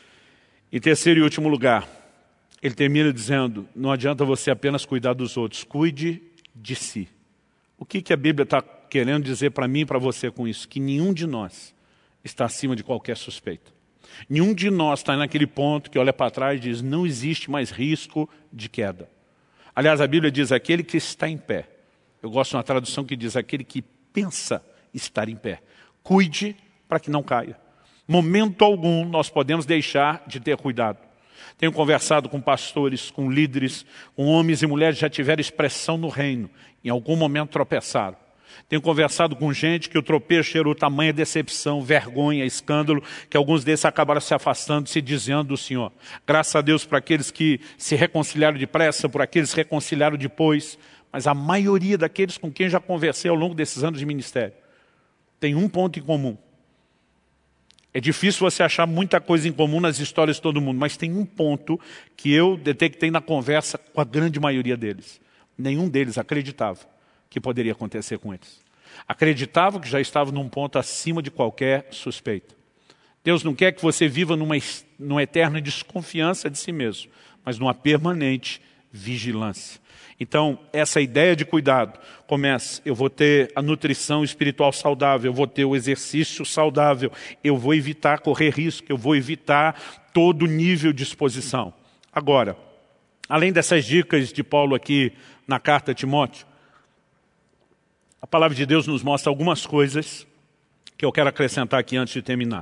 Em terceiro e último lugar, ele termina dizendo, não adianta você apenas cuidar dos outros, cuide de si. O que a Bíblia está querendo dizer para mim e para você com isso? Que nenhum de nós está acima de qualquer suspeita. Nenhum de nós está naquele ponto que olha para trás e diz, não existe mais risco de queda. Aliás, a Bíblia diz, aquele que está em pé. Eu gosto de uma tradução que diz, aquele que pensa estar em pé. Cuide para que não caia. Momento algum nós podemos deixar de ter cuidado. Tenho conversado com pastores, com líderes, com homens e mulheres que já tiveram expressão no reino. Em algum momento tropeçaram. Tenho conversado com gente que o tropeço gerou tamanha decepção, vergonha, escândalo, que alguns desses acabaram se afastando, se desviando do Senhor. Graças a Deus por aqueles que se reconciliaram depressa, por aqueles que se reconciliaram depois. Mas a maioria daqueles com quem já conversei ao longo desses anos de ministério tem um ponto em comum. É difícil você achar muita coisa em comum nas histórias de todo mundo, mas tem um ponto que eu detectei na conversa com a grande maioria deles. Nenhum deles acreditava que poderia acontecer com eles. Acreditavam que já estavam num ponto acima de qualquer suspeita. Deus não quer que você viva numa eterna desconfiança de si mesmo, mas numa permanente vigilância. Então, essa ideia de cuidado começa, eu vou ter a nutrição espiritual saudável, eu vou ter o exercício saudável, eu vou evitar correr risco, eu vou evitar todo nível de exposição. Agora, além dessas dicas de Paulo aqui na carta a Timóteo, a palavra de Deus nos mostra algumas coisas que eu quero acrescentar aqui antes de terminar.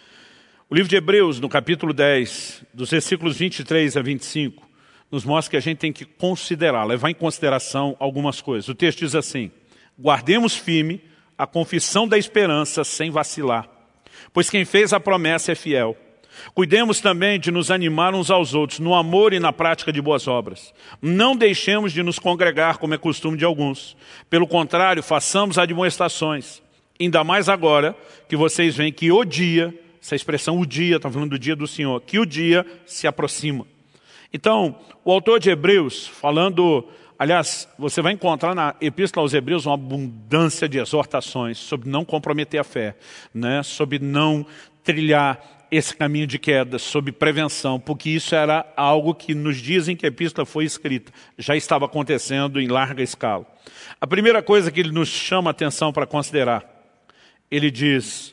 O livro de Hebreus, no capítulo 10, dos versículos 23 a 25, nos mostra que a gente tem que considerar, levar em consideração algumas coisas. O texto diz assim: guardemos firme a confissão da esperança sem vacilar, pois quem fez a promessa é fiel. Cuidemos também de nos animar uns aos outros no amor e na prática de boas obras. Não deixemos de nos congregar como é costume de alguns. Pelo contrário, façamos admoestações. Ainda mais agora que vocês veem que o dia, essa expressão o dia, está falando do dia do Senhor, que o dia se aproxima. Então, o autor de Hebreus, falando, aliás, você vai encontrar na Epístola aos Hebreus uma abundância de exortações sobre não comprometer a fé, né? Sobre não trilhar esse caminho de queda, sobre prevenção, porque isso era algo que nos dias em que a Epístola foi escrita, já estava acontecendo em larga escala. A primeira coisa que ele nos chama a atenção para considerar, ele diz,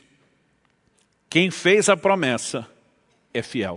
quem fez a promessa é fiel.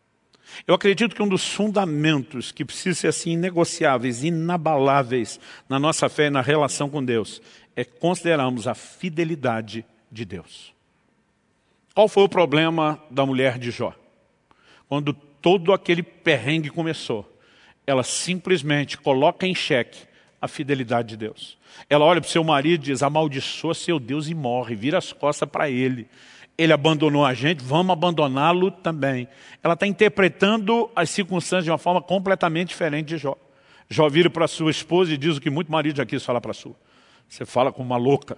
Eu acredito que um dos fundamentos que precisam ser assim inegociáveis, inabaláveis na nossa fé e na relação com Deus, é considerarmos a fidelidade de Deus. Qual foi o problema da mulher de Jó? Quando todo aquele perrengue começou, ela simplesmente coloca em xeque a fidelidade de Deus. Ela olha para o seu marido e diz, amaldiçoa seu Deus e morre, vira as costas para ele. Ele abandonou a gente, vamos abandoná-lo também. Ela está interpretando as circunstâncias de uma forma completamente diferente de Jó. Jó vira para sua esposa e diz o que muito marido já quis falar para a sua. Você fala como uma louca.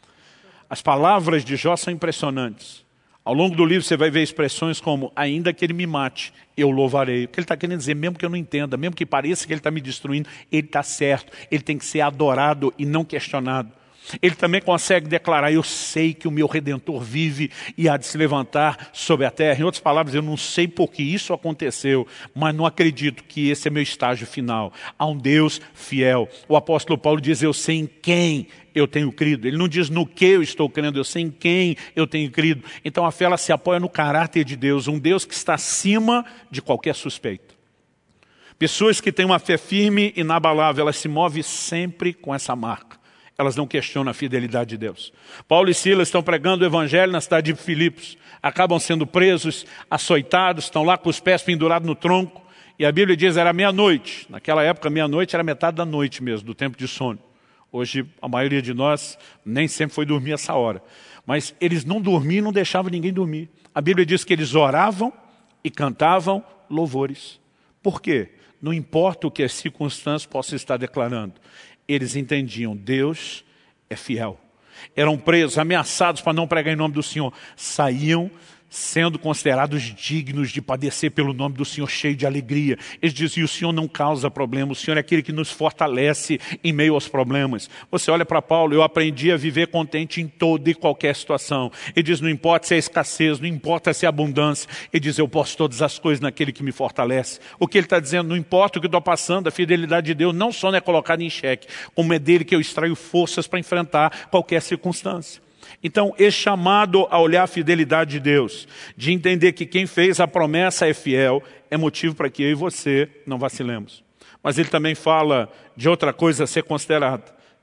As palavras de Jó são impressionantes. Ao longo do livro você vai ver expressões como, ainda que ele me mate, eu louvarei. O que ele está querendo dizer, mesmo que eu não entenda, mesmo que pareça que ele está me destruindo, ele está certo. Ele tem que ser adorado e não questionado. Ele também consegue declarar, eu sei que o meu Redentor vive e há de se levantar sobre a terra. Em outras palavras, eu não sei por que isso aconteceu, mas não acredito que esse é meu estágio final. Há um Deus fiel. O apóstolo Paulo diz, eu sei em quem eu tenho crido. Ele não diz no que eu estou crendo, eu sei em quem eu tenho crido. Então a fé ela se apoia no caráter de Deus, um Deus que está acima de qualquer suspeita. Pessoas que têm uma fé firme e inabalável, elas se movem sempre com essa marca. Elas não questionam a fidelidade de Deus. Paulo e Silas estão pregando o evangelho na cidade de Filipos. Acabam sendo presos, açoitados, estão lá com os pés pendurados no tronco. E a Bíblia diz, era meia-noite. Naquela época, meia-noite era metade da noite mesmo, do tempo de sono. Hoje, a maioria de nós nem sempre foi dormir essa hora. Mas eles não dormiam e não deixavam ninguém dormir. A Bíblia diz que eles oravam e cantavam louvores. Por quê? Não importa o que as circunstâncias possam estar declarando. Eles entendiam, Deus é fiel. Eram presos, ameaçados para não pregar em nome do Senhor. Saíam sendo considerados dignos de padecer pelo nome do Senhor, cheio de alegria. Eles diziam, o Senhor não causa problema, o Senhor é aquele que nos fortalece em meio aos problemas. Você olha para Paulo, eu aprendi a viver contente em toda e qualquer situação. Ele diz, não importa se é escassez, não importa se é abundância. Ele diz, eu posso todas as coisas naquele que me fortalece. O que ele está dizendo, não importa o que eu estou passando, a fidelidade de Deus não só não é colocada em xeque, como é dele que eu extraio forças para enfrentar qualquer circunstância. Então, esse chamado a olhar a fidelidade de Deus, de entender que quem fez a promessa é fiel, é motivo para que eu e você não vacilemos. Mas ele também fala de outra coisa a ser considerada,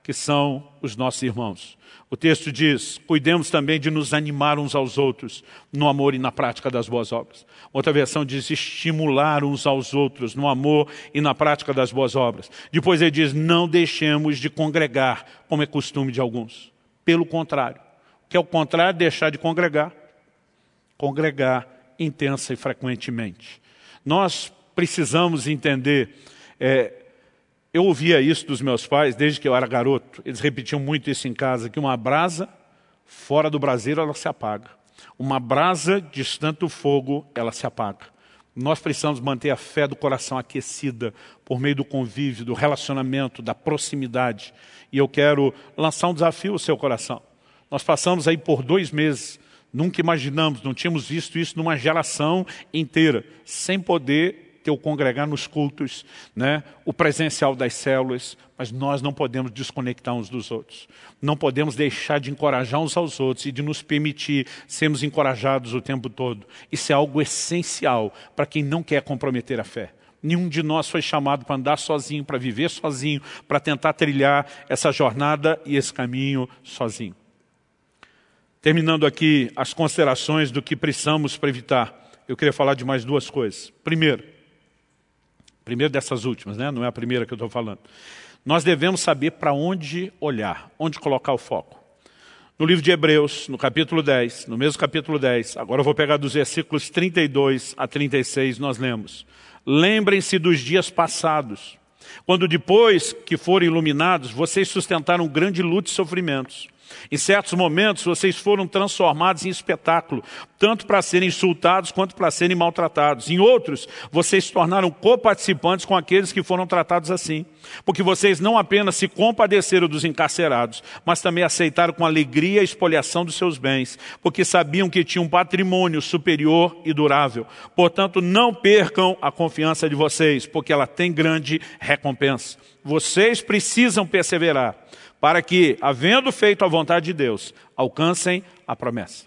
que são os nossos irmãos. O texto diz, cuidemos também de nos animar uns aos outros no amor e na prática das boas obras. Outra versão diz estimular uns aos outros no amor e na prática das boas obras. Depois ele diz, não deixemos de congregar, como é costume de alguns. Pelo contrário. O que é o contrário? Deixar de congregar. Congregar intensa e frequentemente. Nós precisamos entender... Eu ouvia isso dos meus pais desde que eu era garoto. Eles repetiam muito isso em casa, que uma brasa fora do braseiro ela se apaga. Uma brasa distante do fogo, ela se apaga. Nós precisamos manter a fé do coração aquecida por meio do convívio, do relacionamento, da proximidade. E eu quero lançar um desafio ao seu coração. Nós passamos aí por 2 meses, nunca imaginamos, não tínhamos visto isso numa geração inteira, sem poder ter o congregar nos cultos, né? O presencial das células, mas nós não podemos desconectar uns dos outros. Não podemos deixar de encorajar uns aos outros e de nos permitir sermos encorajados o tempo todo. Isso é algo essencial para quem não quer comprometer a fé. Nenhum de nós foi chamado para andar sozinho, para viver sozinho, para tentar trilhar essa jornada e esse caminho sozinho. Terminando aqui as considerações do que precisamos para evitar, eu queria falar de mais 2 coisas. Primeiro dessas últimas, né? Não é a primeira que eu estou falando. Nós devemos saber para onde olhar, onde colocar o foco. No livro de Hebreus, no capítulo 10, no mesmo capítulo 10, agora eu vou pegar dos versículos 32 a 36, nós lemos. Lembrem-se dos dias passados, quando depois que foram iluminados, vocês sustentaram grande luta e sofrimentos. Em certos momentos, vocês foram transformados em espetáculo, tanto para serem insultados quanto para serem maltratados. Em outros, vocês se tornaram coparticipantes com aqueles que foram tratados assim. Porque vocês não apenas se compadeceram dos encarcerados, mas também aceitaram com alegria a expoliação dos seus bens, porque sabiam que tinham um patrimônio superior e durável. Portanto, não percam a confiança de vocês, porque ela tem grande recompensa. Vocês precisam perseverar, para que, havendo feito a vontade de Deus, alcancem a promessa.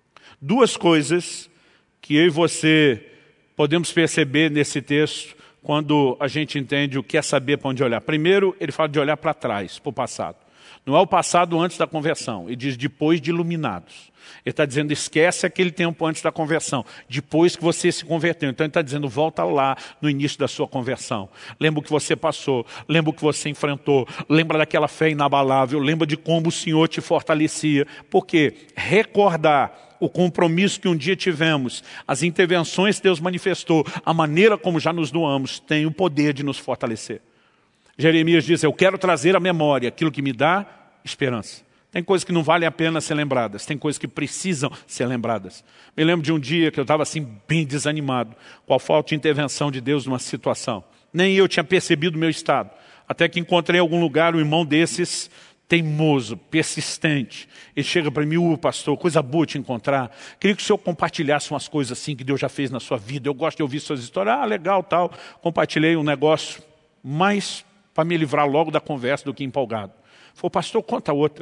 2 coisas que eu e você podemos perceber nesse texto quando a gente entende o que é saber para onde olhar. Primeiro, ele fala de olhar para trás, para o passado. Não é o passado antes da conversão, ele diz depois de iluminados. Ele está dizendo, esquece aquele tempo antes da conversão, depois que você se converteu. Então ele está dizendo, volta lá no início da sua conversão. Lembra o que você passou, lembra o que você enfrentou, lembra daquela fé inabalável, lembra de como o Senhor te fortalecia. Porque recordar o compromisso que um dia tivemos, as intervenções que Deus manifestou, a maneira como já nos doamos, tem o poder de nos fortalecer. Jeremias diz, eu quero trazer à memória aquilo que me dá esperança. Tem coisas que não valem a pena ser lembradas, tem coisas que precisam ser lembradas. Me lembro de um dia que eu estava assim bem desanimado, com a falta de intervenção de Deus numa situação. Nem eu tinha percebido o meu estado, até que encontrei em algum lugar um irmão desses, teimoso, persistente. Ele chega para mim, pastor, coisa boa te encontrar. Queria que o senhor compartilhasse umas coisas assim que Deus já fez na sua vida. Eu gosto de ouvir suas histórias. Legal, tal. Compartilhei um negócio, mais para me livrar logo da conversa do que empolgado. Falei, pastor, conta outra.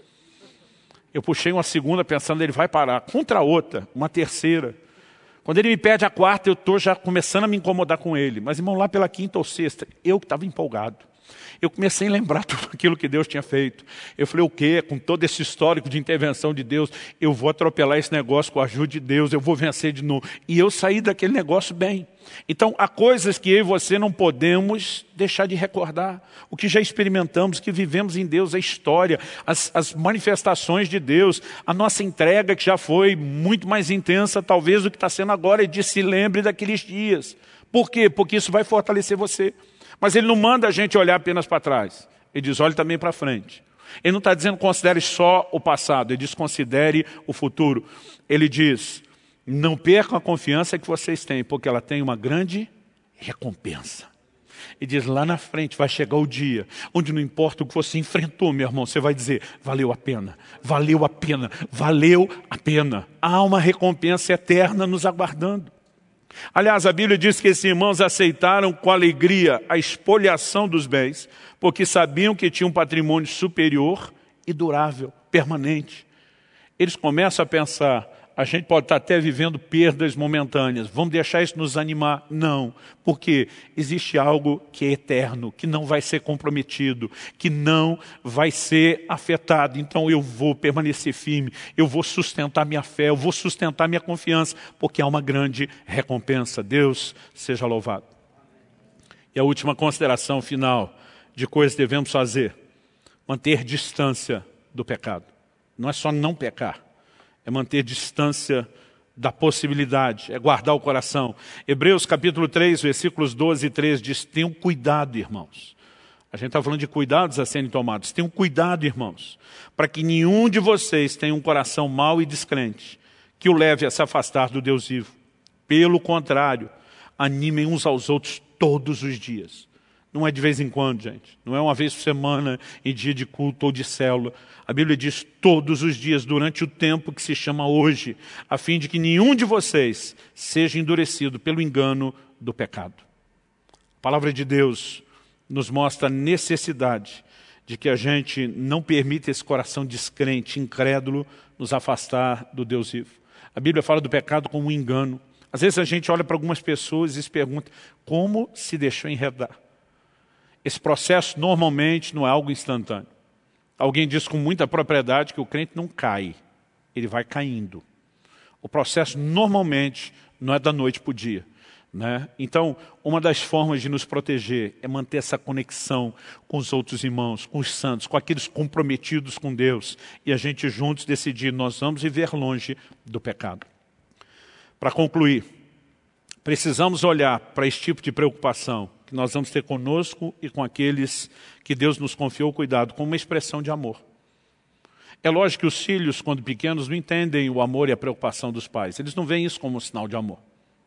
Eu puxei uma segunda pensando, ele vai parar. Contra a outra, uma terceira. Quando ele me pede a quarta, eu estou já começando a me incomodar com ele. Mas, irmão, lá pela quinta ou sexta, eu que estava empolgado. Eu comecei a lembrar tudo aquilo que Deus tinha feito. Eu falei, o quê? Com todo esse histórico de intervenção de Deus, eu vou atropelar esse negócio com a ajuda de Deus, eu vou vencer de novo. E eu saí daquele negócio bem. Então, há coisas que eu e você não podemos deixar de recordar. O que já experimentamos, que vivemos em Deus, a história, as manifestações de Deus, a nossa entrega que já foi muito mais intensa, talvez, do que está sendo agora, e diz, se lembre daqueles dias. Por quê? Porque isso vai fortalecer você. Mas ele não manda a gente olhar apenas para trás. Ele diz, olhe também para frente. Ele não está dizendo considere só o passado, ele diz considere o futuro. Ele diz, não percam a confiança que vocês têm, porque ela tem uma grande recompensa. Ele diz, lá na frente vai chegar o dia onde não importa o que você enfrentou, meu irmão, você vai dizer, valeu a pena, valeu a pena, valeu a pena. Há uma recompensa eterna nos aguardando. Aliás, a Bíblia diz que esses irmãos aceitaram com alegria a expoliação dos bens, porque sabiam que tinham um patrimônio superior e durável, permanente. Eles começam a pensar, A gente pode estar até vivendo perdas momentâneas. Vamos deixar isso nos animar? Não. Porque existe algo que é eterno, que não vai ser comprometido, que não vai ser afetado. Então eu vou permanecer firme, eu vou sustentar minha fé, eu vou sustentar minha confiança, porque há uma grande recompensa. Deus seja louvado. E a última consideração final de coisas que devemos fazer: manter distância do pecado. Não é só não pecar. É manter distância da possibilidade, é guardar o coração. Hebreus capítulo 3, versículos 12 e 13 diz: tenham cuidado, irmãos. A gente está falando de cuidados a serem tomados. Tenham cuidado, irmãos, para que nenhum de vocês tenha um coração mau e descrente, que o leve a se afastar do Deus vivo. Pelo contrário, animem uns aos outros todos os dias. Não é de vez em quando, gente. Não é uma vez por semana, em dia de culto ou de célula. A Bíblia diz todos os dias, durante o tempo que se chama hoje, a fim de que nenhum de vocês seja endurecido pelo engano do pecado. A palavra de Deus nos mostra a necessidade de que a gente não permita esse coração descrente, incrédulo, nos afastar do Deus vivo. A Bíblia fala do pecado como um engano. Às vezes a gente olha para algumas pessoas e se pergunta: como se deixou enredar? Esse processo normalmente não é algo instantâneo. Alguém diz com muita propriedade que o crente não cai, ele vai caindo. O processo normalmente não é da noite para o dia, né? Então, uma das formas de nos proteger é manter essa conexão com os outros irmãos, com os santos, com aqueles comprometidos com Deus, e a gente juntos decidir: nós vamos viver longe do pecado. Para concluir, precisamos olhar para esse tipo de preocupação que nós vamos ter conosco e com aqueles que Deus nos confiou o cuidado, como uma expressão de amor. É lógico que os filhos, quando pequenos, não entendem o amor e a preocupação dos pais. Eles não veem isso como um sinal de amor.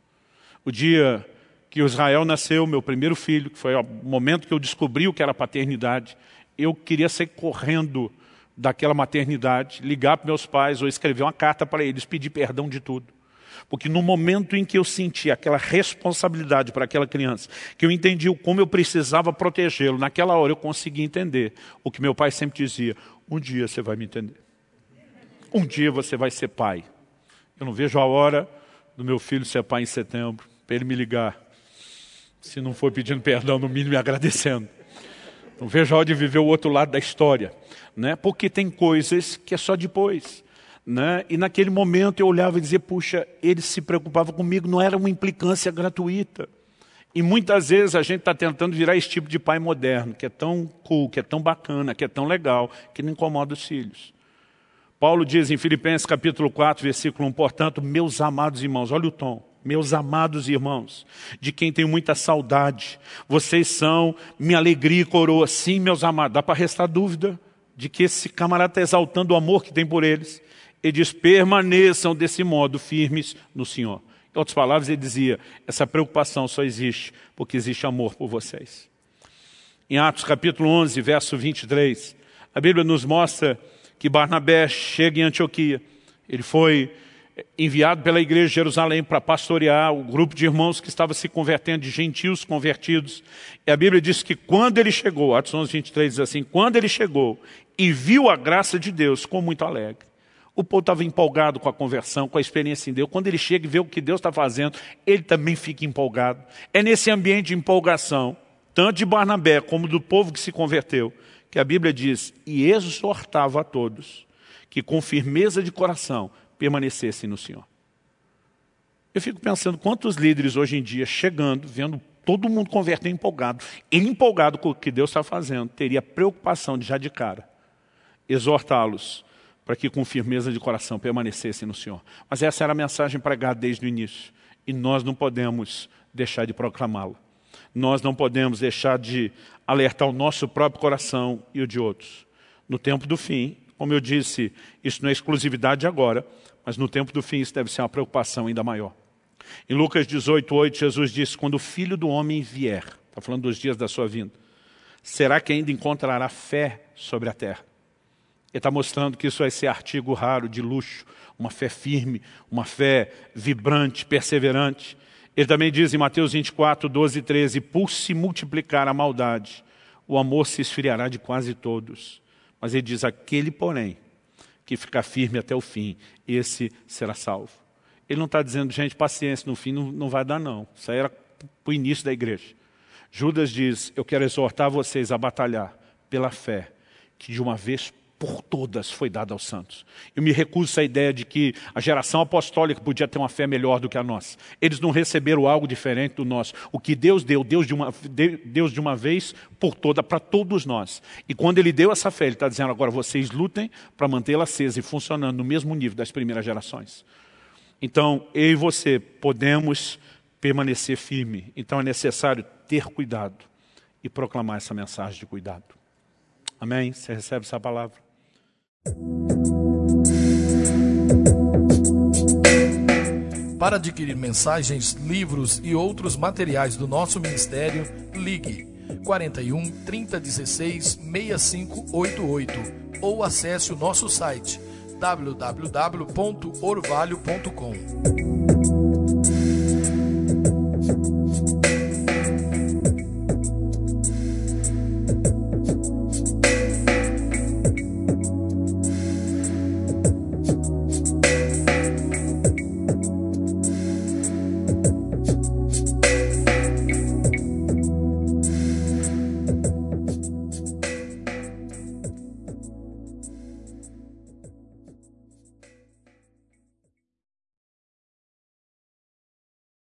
O dia que o Israel nasceu, meu primeiro filho, que foi o momento que eu descobri o que era paternidade, eu queria sair correndo daquela maternidade, ligar para meus pais ou escrever uma carta para eles, pedir perdão de tudo. Porque no momento em que eu senti aquela responsabilidade para aquela criança, que eu entendi como eu precisava protegê-lo, naquela hora eu consegui entender o que meu pai sempre dizia: um dia você vai me entender. Um dia você vai ser pai. Eu não vejo a hora do meu filho ser pai em setembro, para ele me ligar. Se não for pedindo perdão, no mínimo me agradecendo. Não vejo a hora de viver o outro lado da história, né? Porque tem coisas que é só depois. Né? E naquele momento eu olhava e dizia: puxa, ele se preocupava comigo, não era uma implicância gratuita. E muitas vezes a gente está tentando virar esse tipo de pai moderno, que é tão cool, que é tão bacana, que é tão legal, que não incomoda os filhos. Paulo diz em Filipenses capítulo 4, versículo 1, portanto, meus amados irmãos, olha o tom, meus amados irmãos, de quem tenho muita saudade, vocês são minha alegria e coroa. Sim, meus amados, dá para restar dúvida de que esse camarada está exaltando o amor que tem por eles. Ele diz: permaneçam desse modo firmes no Senhor. Em outras palavras, ele dizia: essa preocupação só existe porque existe amor por vocês. Em Atos capítulo 11, verso 23, a Bíblia nos mostra que Barnabé chega em Antioquia. Ele foi enviado pela igreja de Jerusalém para pastorear o grupo de irmãos que estava se convertendo, de gentios convertidos. E a Bíblia diz que quando ele chegou, Atos 11, 23 diz assim: quando ele chegou e viu a graça de Deus, ficou muito alegre. O povo estava empolgado com a conversão, com a experiência em Deus. Quando ele chega e vê o que Deus está fazendo, ele também fica empolgado. É nesse ambiente de empolgação, tanto de Barnabé como do povo que se converteu, que a Bíblia diz: e exortava a todos que com firmeza de coração permanecessem no Senhor. Eu fico pensando quantos líderes hoje em dia chegando, vendo todo mundo converter empolgado, ele empolgado com o que Deus está fazendo, teria preocupação de já de cara exortá-los para que com firmeza de coração permanecessem no Senhor. Mas essa era a mensagem pregada desde o início. E nós não podemos deixar de proclamá-la. Nós não podemos deixar de alertar o nosso próprio coração e o de outros. No tempo do fim, como eu disse, isso não é exclusividade de agora, mas no tempo do fim isso deve ser uma preocupação ainda maior. Em Lucas 18:8, Jesus disse: quando o Filho do Homem vier, está falando dos dias da sua vinda, será que ainda encontrará fé sobre a terra? Ele está mostrando que isso vai ser artigo raro, de luxo, uma fé firme, uma fé vibrante, perseverante. Ele também diz em Mateus 24, 12 e 13, por se multiplicar a maldade, o amor se esfriará de quase todos. Mas ele diz: aquele, porém, que ficar firme até o fim, esse será salvo. Ele não está dizendo, gente, paciência, no fim não vai dar não. Isso aí era para o início da igreja. Judas diz, eu quero exortar vocês a batalhar pela fé, que de uma vez por todas foi dada aos santos. Eu me recuso a essa ideia de que a geração apostólica podia ter uma fé melhor do que a nossa. Eles não receberam algo diferente do nosso. O que Deus deu, Deus de uma vez por toda, para todos nós. E quando Ele deu essa fé, Ele está dizendo, agora vocês lutem para mantê-la acesa e funcionando no mesmo nível das primeiras gerações. Então, eu e você podemos permanecer firme. Então é necessário ter cuidado e proclamar essa mensagem de cuidado. Amém? Você recebe essa palavra? Para adquirir mensagens, livros e outros materiais do nosso ministério, ligue 41 3016 6588 ou acesse o nosso site www.orvalho.com.